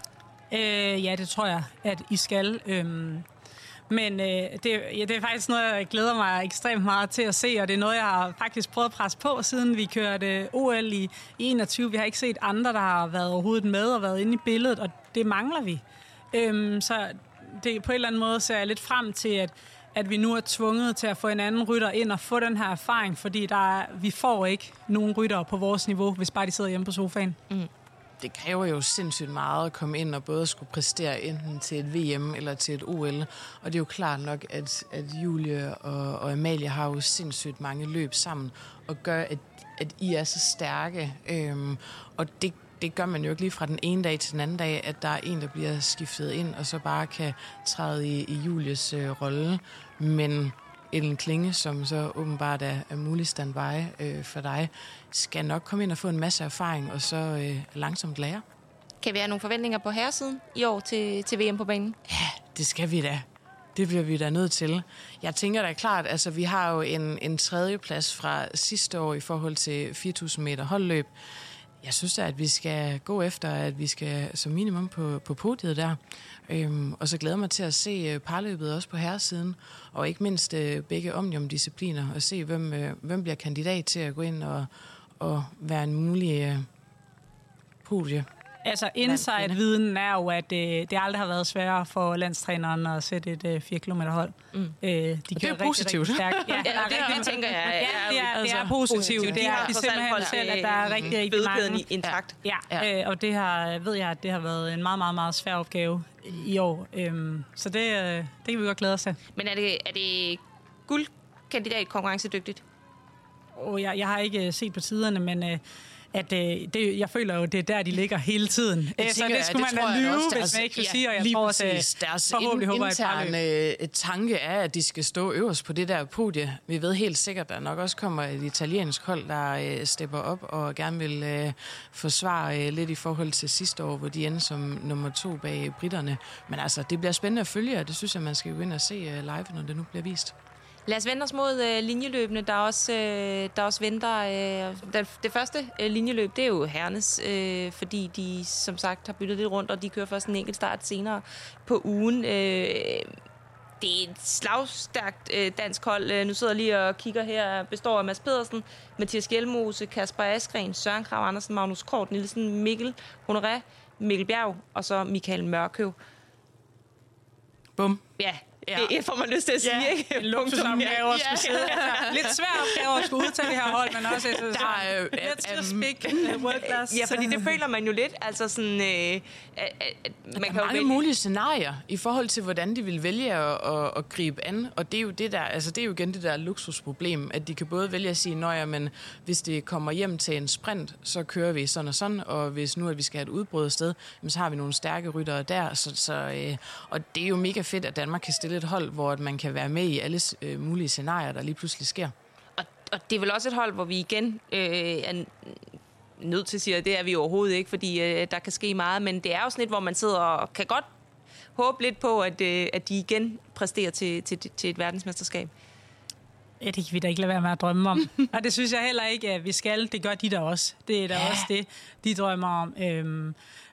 Øh, ja, det tror jeg, at I skal. Øhm, men øh, det, ja, det er faktisk noget, jeg glæder mig ekstremt meget til at se, og det er noget, jeg har faktisk prøvet at presse på, siden vi kørte O L i, i enogtyve. Vi har ikke set andre, der har været overhovedet med og været inde i billedet, og det mangler vi. Øhm, så... Det, på en eller anden måde ser jeg lidt frem til, at, at vi nu er tvunget til at få en anden rytter ind og få den her erfaring, fordi der er, vi får ikke nogen ryttere på vores niveau, hvis bare de sidder hjemme på sofaen. Mm. Det kræver jo sindssygt meget at komme ind og både skulle præstere enten til et V M eller til et O L. Og det er jo klart nok, at, at Julie og, og Amalie har jo sindssygt mange løb sammen og gør, at, at I er så stærke. Øhm, og det Det gør man jo ikke lige fra den ene dag til den anden dag, at der er en, der bliver skiftet ind, og så bare kan træde i, i Julies øh, rolle. Men Ellen Klinge, som så åbenbart er, er mulig standby øh, for dig, skal nok komme ind og få en masse erfaring, og så øh, langsomt lære. Kan vi have nogle forventninger på herresiden i år til, til V M på banen? Ja, det skal vi da. Det bliver vi da nødt til. Jeg tænker da klart, altså vi har jo en, en tredjeplads fra sidste år i forhold til fire tusind meter holdløb. Jeg synes da, at vi skal gå efter, at vi skal som minimum på, på podiet der. Øhm, og så glæder mig til at se parløbet også på herresiden, og ikke mindst øh, begge omnium-discipliner, og se, hvem, øh, hvem bliver kandidat til at gå ind og, og være en mulig øh, podie. Altså, inside-viden er jo, at øh, det aldrig har været sværere for landstræneren at sætte et øh, fire kilometer hold. Mm. Øh, de det er positivt. Rigtig, rigtig ja, ja, det, er, det tænker jeg. Ja, det er, det er positivt. Det er de simpelthen selv, at der er rigtig, rigtig mange. Intakt. Ja, ja. Øh, og det har, ved jeg, at det har været en meget, meget, meget svær opgave i år. Øhm, så det, øh, det kan vi godt glæde os til. Men er det, er det guldkandidat konkurrencedygtigt? Oh, jeg, jeg har ikke set på tiderne, men... Øh, at øh, det, jeg føler jo, det er der, de ligger hele tiden. Jeg så tænker, det skulle det man da lyve, hvis deres, man ikke vil ja, sige, og jeg lige tror, præcis. at deres forhåbentlig håber interne tanke er, at de skal stå øverst på det der podie. Vi ved helt sikkert, at der nok også kommer et italiensk hold, der øh, stepper op og gerne vil øh, forsvare øh, lidt i forhold til sidste år, hvor de endte som nummer to bag britterne. Men altså, det bliver spændende at følge, og det synes jeg, man skal gå ind og se øh, live, når det nu bliver vist. Lad os vende os mod øh, linjeløbene, der også, øh, der også venter. Øh, det, det første øh, linjeløb, det er jo herrenes, øh, fordi de som sagt har byttet lidt rundt, og de kører først en enkelt start senere på ugen. Øh, det er et slagstærkt øh, dansk hold. Øh, nu sidder jeg lige og kigger her. Består af Mads Pedersen, Mathias Gjelmose, Kasper Askren, Søren Krag Andersen, Magnus Kort Nielsen, Mikkel Honoré, Mikkel Bjerg og så Michael Mørkøv. Bum. Ja. Ja. Det får man lyst til at sige, ja, ikke? En luksusopgave at skulle sidde. Altså, lidt svær opgave at skulle udtage det her hold, men også altså, der er jo, let's just speak world class. Ja, fordi det føler man jo lidt, altså sådan... Øh, at, at man der kan er jo mange vælge. mulige scenarier i forhold til, hvordan de vil vælge at, at, at gribe an, og det er jo det der, altså det er jo igen det der luksusproblem, at de kan både vælge at sige, nøj, men hvis det kommer hjem til en sprint, så kører vi sådan og sådan, og hvis nu at vi skal have et udbrud sted, så har vi nogle stærke ryttere der, så, så, øh, og det er jo mega fedt, at Danmark kan stille et hold, hvor man kan være med i alle øh, mulige scenarier, der lige pludselig sker. Og, og det er vel også et hold, hvor vi igen øh, er nødt til at sige, at det er vi overhovedet ikke, fordi øh, der kan ske meget, men det er jo sådan et, hvor man sidder og kan godt håbe lidt på, at, øh, at de igen præsterer til, til, til et verdensmesterskab. Ja, det kan vi da ikke lade være med at drømme om. Og det synes jeg heller ikke, at vi skal. Det gør de der også. Det er da ja. også det, de drømmer om. Øhm,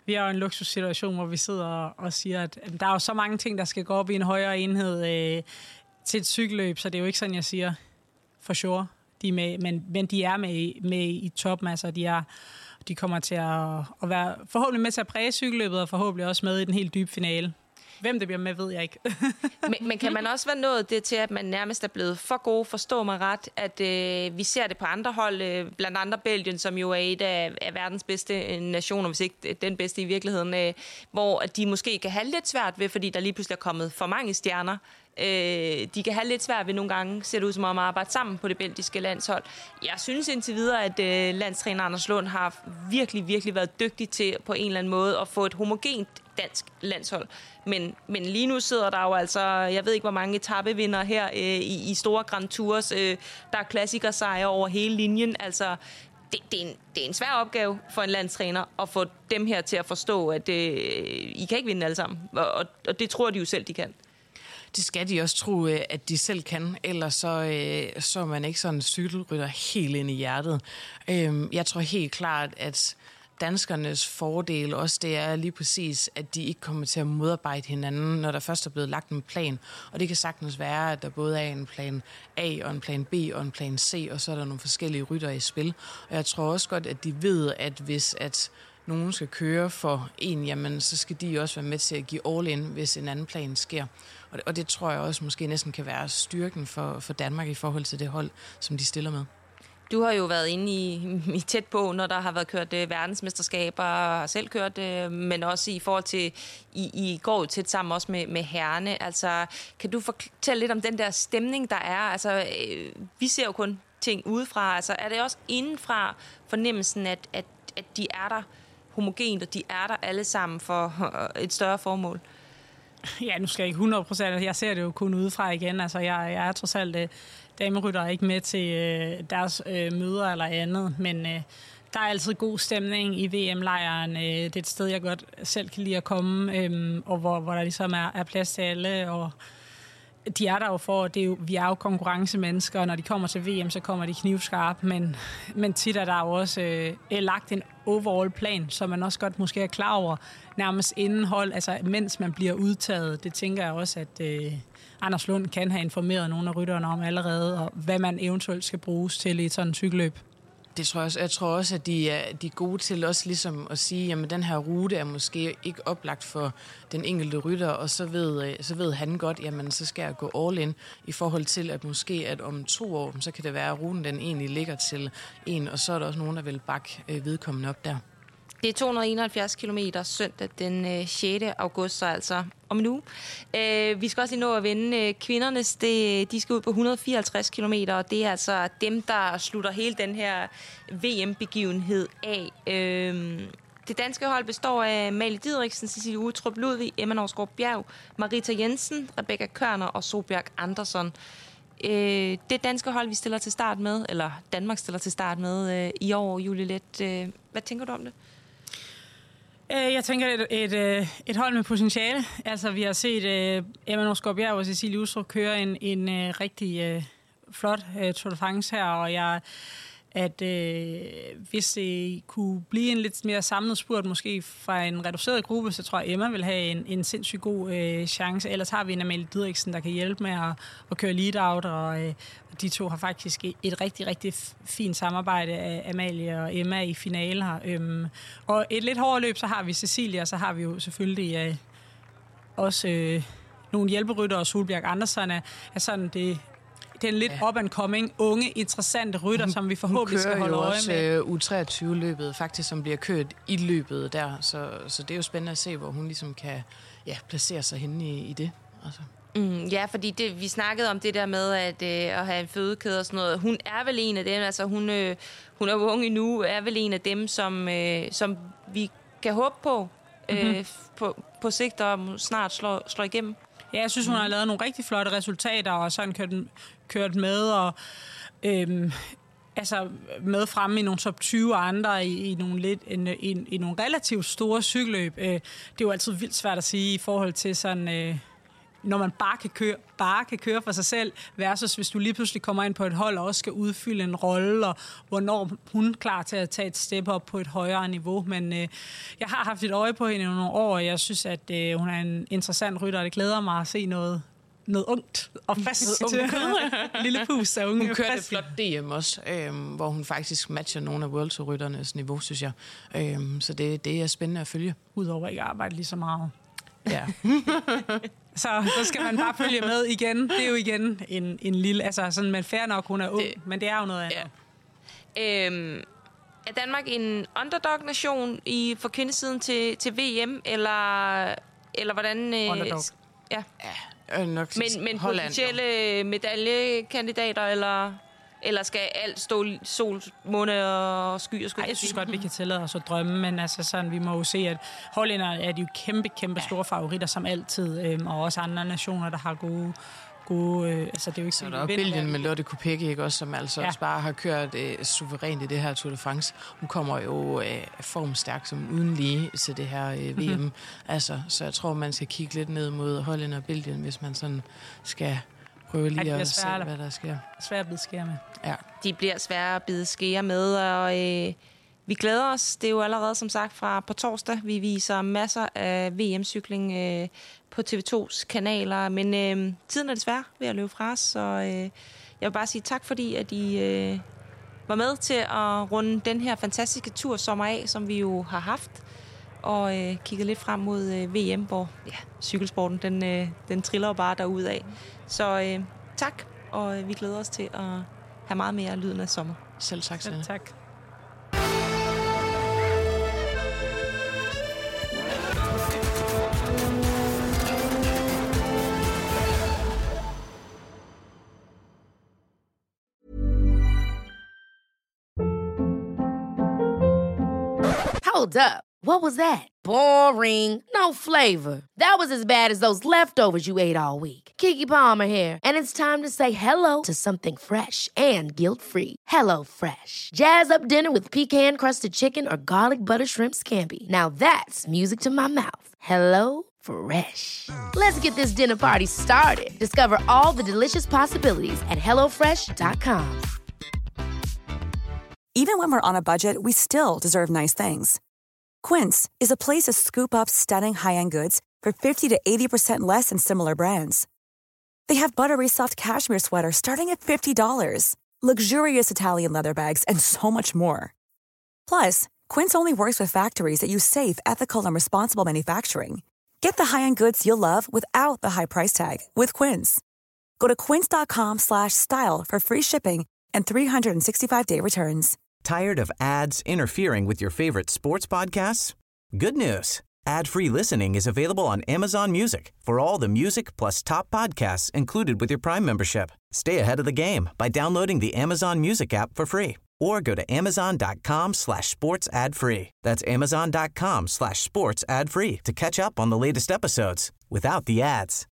vi har jo en luksussituation, hvor vi sidder og, og siger, at, at der er jo så mange ting, der skal gå op i en højere enhed øh, til et cykelløb, så det er jo ikke sådan, jeg siger, for sure. De er med, men, men de er med, med i toppen, altså de, er, de kommer til at, at være forhåbentlig med til at præge cykelløbet, og forhåbentlig også med i den helt dybe finale. Hvem det bliver med, ved jeg ikke. men, men kan man også være nået det til, at man nærmest er blevet for god, forstå mig ret, at øh, vi ser det på andre hold, øh, blandt andre Belgien, som jo er et af, af verdens bedste nationer, hvis ikke den bedste i virkeligheden, øh, hvor de måske kan have lidt svært ved, fordi der lige pludselig er kommet for mange stjerner. Øh, de kan have lidt svært ved nogle gange, ser det ud som om at arbejde sammen på det belgiske landshold. Jeg synes indtil videre, at øh, landstræner Anders Lund har virkelig, virkelig været dygtig til på en eller anden måde at få et homogent dansk landshold. Men, men lige nu sidder der jo altså, jeg ved ikke, hvor mange etapevinder her øh, i, i store Grand Tours. Øh, der er klassikersejre over hele linjen. Altså, det, det, er en, det er en svær opgave for en landstræner at få dem her til at forstå, at øh, I kan ikke vinde alle sammen. Og, og det tror de jo selv, de kan. Det skal de også tro, at de selv kan, ellers så, så er man ikke sådan en cykelrytter helt ind i hjertet. Jeg tror helt klart, at danskernes fordel også, det er lige præcis, at de ikke kommer til at modarbejde hinanden, når der først er blevet lagt en plan. Og det kan sagtens være, at der både er en plan A og en plan B og en plan C, og så er der nogle forskellige rytter i spil. Og jeg tror også godt, at de ved, at hvis at nogen skal køre for en, jamen så skal de også være med til at give all in, hvis en anden plan sker. Og det, og det tror jeg også måske næsten kan være styrken for, for Danmark i forhold til det hold, som de stiller med. Du har jo været inde i, i tæt på, når der har været kørt uh, verdensmesterskaber, og har selv kørt, uh, men også i forhold til, I, I går jo tæt sammen også med, med herrene. Altså, kan du fortælle lidt om den der stemning, der er? Altså, øh, vi ser jo kun ting udefra. Altså, er det også indenfra fornemmelsen, at, at, at de er der homogent, og de er der alle sammen for et større formål? Ja, nu skal jeg ikke hundrede procent. Jeg ser det jo kun udefra igen. Altså, jeg, jeg er trods alt øh, damerytter ikke med til øh, deres øh, møder eller andet, men øh, der er altid god stemning i V M-lejren. Øh, det er et sted, jeg godt selv kan lide at komme, øh, og hvor, hvor der ligesom er, er plads til alle, og de er der jo for, det er jo, vi er jo konkurrencemennesker, og når de kommer til V M, så kommer de knivskarpe, men, men tit er der jo også øh, lagt en overall plan, så man også godt måske er klar over nærmest indenhold, altså mens man bliver udtaget. Det tænker jeg også, at øh, Anders Lund kan have informeret nogle af rytterne om allerede, og hvad man eventuelt skal bruges til i sådan et cykelløb. Det tror jeg også. Jeg tror også, at de er, de er gode til også ligesom at sige, at den her rute er måske ikke oplagt for den enkelte rytter, og så ved, så ved han godt, jamen så skal jeg gå all in i forhold til, at måske at om to år, så kan det være, at ruten den egentlig ligger til en, og så er der også nogen, der vil bakke vedkommende op der. Det er to hundrede og enoghalvfjerds kilometer søndag den sjette august, så altså om en uge. Vi skal også lige nå at vende kvindernes. De skal ud på et hundrede og fireoghalvtreds kilometer, og det er altså dem, der slutter hele den her V M-begivenhed af. Det danske hold består af Malie Didriksen, Cecilie Utrup Ludvig, Emma Norsgaard Bjerg, Marita Jensen, Rebecca Kørner og Solbjerg Andersson. Det danske hold, vi stiller til start med, eller Danmark stiller til start med i år, Julie Leth. Hvad tænker du om det? Jeg tænker, et, et, et hold med potentiale. Altså, vi har set uh, Emma Norsgaard Bjerg og Cecilie Utrup køre en, en uh, rigtig uh, flot uh, Tour de France her, og jeg at øh, hvis det kunne blive en lidt mere samlet spurt, måske fra en reduceret gruppe, så tror jeg, Emma vil have en, en sindssygt god øh, chance. Ellers har vi en Amalie Didriksen, der kan hjælpe med at, at køre lead-out, og øh, de to har faktisk et rigtig, rigtig fint samarbejde af Amalie og Emma i finale her. Øhm, og et lidt hårdere løb, så har vi Cecilia, og så har vi jo selvfølgelig øh, også øh, nogle hjælperytter, og Solbjerg Andersson er, er sådan det... Det er en lidt ja. up-and-coming, unge, interessante rytter, som vi forhåbentlig skal holde øje med. Hun kører jo også U treogtyve-løbet, faktisk, som bliver kørt i løbet der. Så, så det er jo spændende at se, hvor hun ligesom kan ja, placere sig henne i, i det. Altså. Mm, ja, fordi det, vi snakkede om det der med at, øh, at have en fødekæde og sådan noget. Hun er vel en af dem, altså hun, øh, hun er jo ung endnu, er vel en af dem, som, øh, som vi kan håbe på, øh, mm-hmm. på, på sigt og snart slår, slår igennem. Ja, jeg synes, hun har lavet nogle rigtig flotte resultater, og sådan kørt, kørt med, og øhm, altså med fremme i nogle top tyve andre i, i, nogle, lidt, i, i, i nogle relativt store cykelløb. Øh, det er jo altid vildt svært at sige i forhold til sådan... Øh, når man bare kan køre, bare kan køre for sig selv, versus hvis du lige pludselig kommer ind på et hold og også skal udfylde en rolle, og hvornår hun er klar til at tage et step op på et højere niveau. Men øh, jeg har haft et øje på hende i nogle år, og jeg synes, at øh, hun er en interessant rytter, og det glæder mig at se noget, noget ungt og frisk til. Lille pus af unge. Hun kørte et flot D M også, øh, hvor hun faktisk matcher nogle af World Tour-rytternes niveau, synes jeg. Øh, så det, det er spændende at følge. Udover ikke at arbejde lige så meget. Ja. Så så skal man bare følge med igen. Det er jo igen en, en lille... Altså sådan, men fair nok, hun er ung, det, men det er jo noget andet. Ja. Øhm, er Danmark en underdog-nation i, for kvindesiden til, til V M, eller, eller hvordan... Øh, underdog. Ja. ja nok men men potentielle medaljekandidater, eller... Eller skal alt stå sol, måne og skyer? Ej, jeg synes godt, vi kan tillade os at drømme, men altså sådan, vi må jo se, at hollænderne er de jo kæmpe, kæmpe store favoritter, som altid, øhm, og også andre nationer, der har gode... gode øh, altså, det er jo ikke så der er Belgien med Lotte Kopecky, ikke også, som altså ja. også bare har kørt øh, suverænt i det her Tour de France. Hun kommer jo øh, formstærk som uden lige til det her øh, V M. Mm-hmm. Altså, så jeg tror, man skal kigge lidt ned mod Holland og Belgien, hvis man sådan skal... prøve lige at se, hvad der sker. Svære at bide skære med. Ja. De bliver svære at bide skære med, og øh, vi glæder os. Det er jo allerede, som sagt, fra på torsdag. Vi viser masser af V M-cykling øh, på T V to's kanaler, men øh, tiden er desværre ved at løbe fra os, så øh, jeg vil bare sige tak, fordi at I øh, var med til at runde den her fantastiske tur sommer af, som vi jo har haft, og øh, kigget lidt frem mod øh, V M, hvor ja, cykelsporten, den, øh, den triller jo bare derudad. Så øh, tak, og øh, vi glæder os til at have meget mere lyden af sommer. Selv tak, Selv tak. Hold up. What was that? Boring. No flavor. That was as bad as those leftovers you ate all week. Keke Palmer here, and it's time to say hello to something fresh and guilt-free. Hello Fresh. Jazz up dinner with pecan-crusted chicken or garlic butter shrimp scampi. Now that's music to my mouth. Hello Fresh. Let's get this dinner party started. Discover all the delicious possibilities at hello fresh dot com. Even when we're on a budget, we still deserve nice things. Quince is a place to scoop up stunning high-end goods for fifty to eighty percent less than similar brands. They have buttery soft cashmere sweaters starting at fifty dollars, luxurious Italian leather bags, and so much more. Plus, Quince only works with factories that use safe, ethical, and responsible manufacturing. Get the high-end goods you'll love without the high price tag with Quince. Go to quince.com slash style for free shipping and three sixty-five day returns. Tired of ads interfering with your favorite sports podcasts? Good news. Ad-free listening is available on Amazon Music for all the music plus top podcasts included with your Prime membership. Stay ahead of the game by downloading the Amazon Music app for free or go to amazon.com slash sports ad free. That's amazon.com slash sports ad free to catch up on the latest episodes without the ads.